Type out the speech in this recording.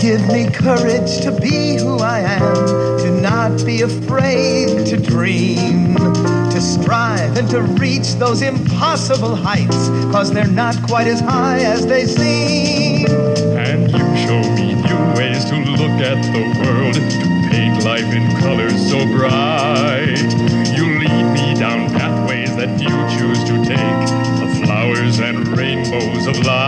give me courage to be who I am, to not be afraid to dream, to strive and to reach those impossible heights, 'cause they're not quite as high as they seem. And you show me new ways to look at the world, to paint life in colors so bright. You lead me down pathways that few choose to take, the flowers and rainbows of life.